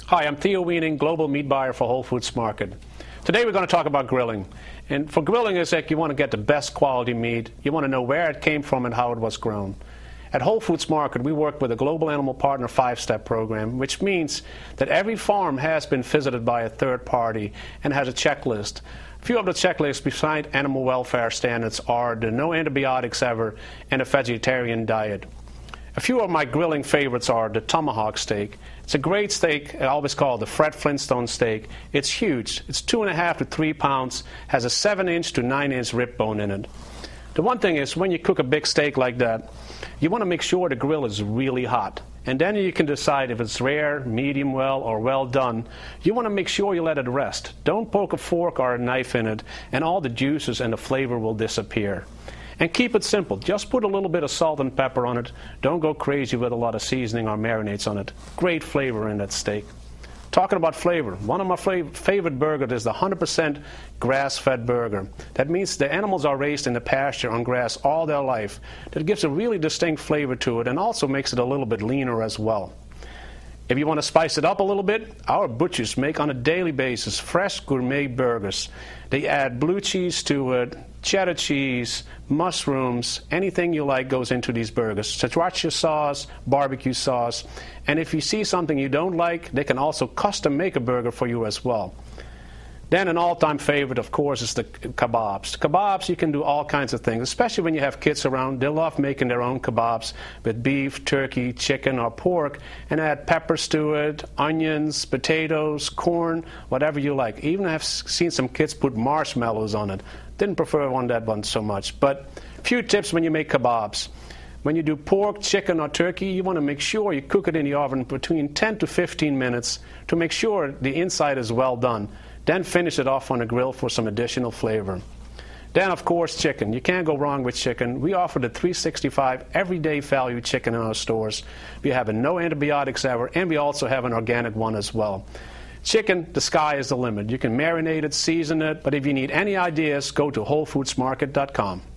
Hi, I'm Theo Weening, Global Meat Buyer for Whole Foods Market. Today we're going to talk about grilling. And for grilling, it's like you want to get the best quality meat. You want to know where it came from and how it was grown. At Whole Foods Market, we work with a Global Animal Partner 5-step program, which means that every farm has been visited by a third party and has a checklist. A few of the checklists beside animal welfare standards are the no antibiotics ever and a vegetarian diet. A few of my grilling favorites are the tomahawk steak. It's a great steak, I always call it the Fred Flintstone steak. It's huge. It's 2.5 to 3 pounds, has a 7-inch to 9-inch rib bone in it. The one thing is, when you cook a big steak like that, you want to make sure the grill is really hot. And then you can decide if it's rare, medium well, or well done. You want to make sure you let it rest. Don't poke a fork or a knife in it, and all the juices and the flavor will disappear. And keep it simple. Just put a little bit of salt and pepper on it. Don't go crazy with a lot of seasoning or marinades on it. Great flavor in that steak. Talking about flavor, one of my favorite burgers is the 100% grass-fed burger. That means the animals are raised in the pasture on grass all their life. That gives a really distinct flavor to it and also makes it a little bit leaner as well. If you want to spice it up a little bit, our butchers make on a daily basis fresh gourmet burgers. They add blue cheese to it, cheddar cheese, mushrooms, anything you like goes into these burgers. Sriracha sauce, barbecue sauce, and if you see something you don't like, they can also custom make a burger for you as well. Then an all-time favorite, of course, is the kebabs. Kebabs, you can do all kinds of things, especially when you have kids around. They love making their own kebabs with beef, turkey, chicken, or pork, and add peppers to it, onions, potatoes, corn, whatever you like. Even I've seen some kids put marshmallows on it. Didn't prefer that one so much. But a few tips when you make kebabs. When you do pork, chicken, or turkey, you want to make sure you cook it in the oven between 10 to 15 minutes to make sure the inside is well done. Then finish it off on the grill for some additional flavor. Then, of course, chicken. You can't go wrong with chicken. We offer the 365 everyday value chicken in our stores. We have a no antibiotics ever, and we also have an organic one as well. Chicken, the sky is the limit. You can marinate it, season it, but if you need any ideas, go to WholeFoodsMarket.com.